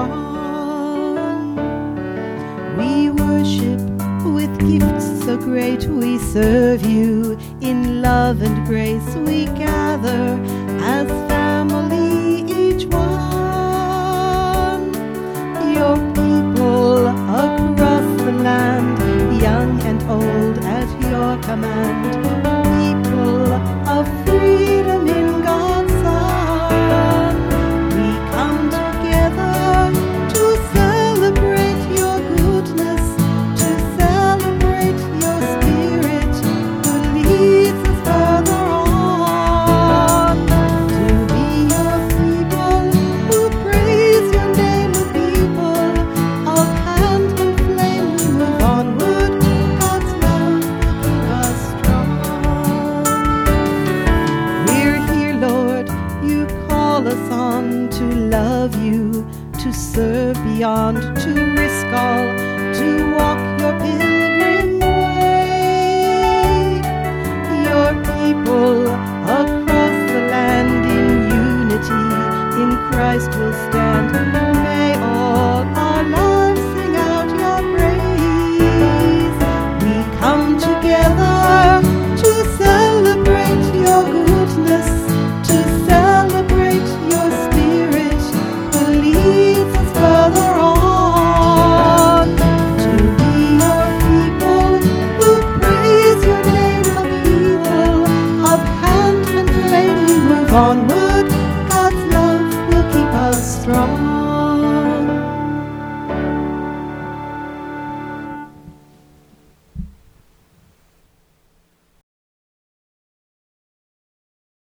strong. We worship with gifts so great, we serve you in love and grace. We gather as family, each one, your people across the land, young and old at your command, people of freedom in God's Son. We come together to celebrate your goodness, to celebrate your Spirit who leads us further on, to be your people who praise your name, the people of hand and flame. We move onward, God's love keep us strong. We're here, Lord, you call us on to love you, to serve beyond, to risk all, to walk your pilgrim way. Your people across the land in unity, in Christ will stand. May all our lives sing out your praise. We come together to celebrate your goodness, to celebrate your Spirit who leads us further on, to be your people who praise your name, the people of hand and flame. We move onward.